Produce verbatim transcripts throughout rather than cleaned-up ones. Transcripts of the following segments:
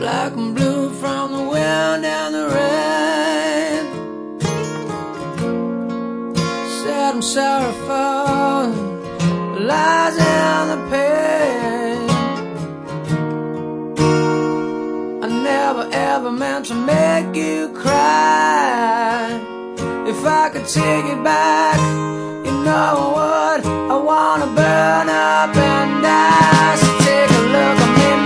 black and blue from the wind and the rain. Said I'm sorry for the lies and the pain. I never ever meant to make you cry. If I could take it back, you know I would. I wanna burn up and die. So take a look at me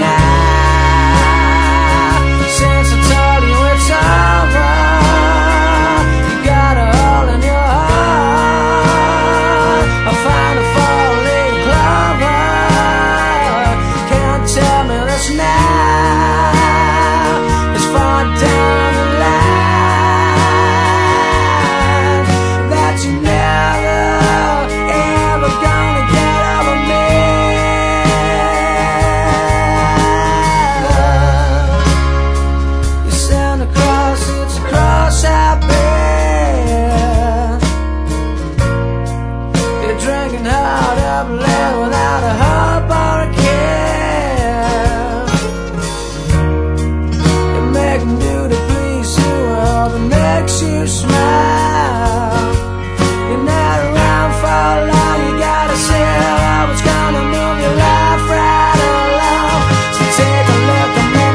now. Since I told you it's over, you got a hole in your heart. I found a four-leaf clover. Can't tell me this now. It's far down the line that you never ever gonna get over me. You send a cross, it's a cross I bear. You're drinking hard up lead without a hope or a care. You're making do to please you, all that makes you smile. You're not around for long, you gotta say hello. It's gonna move your life right along. So take a look at me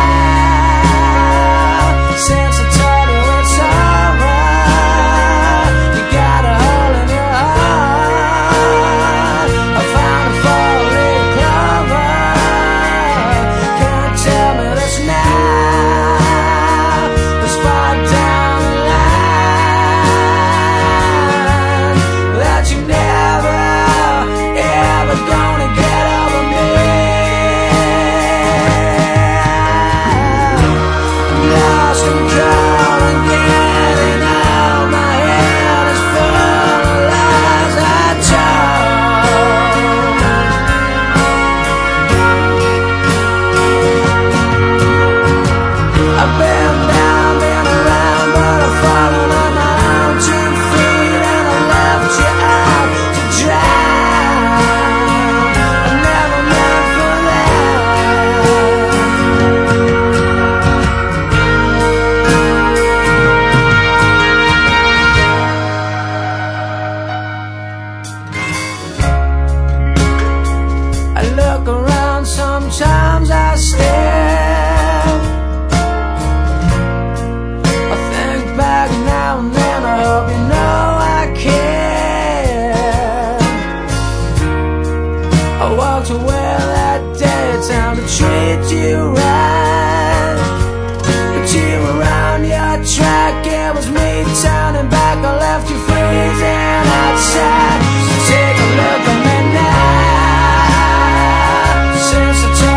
now. Since I told you it's alright, you got a hole in your heart. I found a four-leaf clover. Can't tell me this now. It's far down the line that you never ever gonna get over me. Lost control and getting out. My head is full of lies I told. I've been down, been around, but I've fallen on my own two feet and I left you out to drown. I never meant for I look around, sometimes I stare. I think back now and then, I hope you know I care. I walked away that day, time to treat you right. But you were on your track, it was me turning back. I left you freezing outside. So take a look at me now. Since I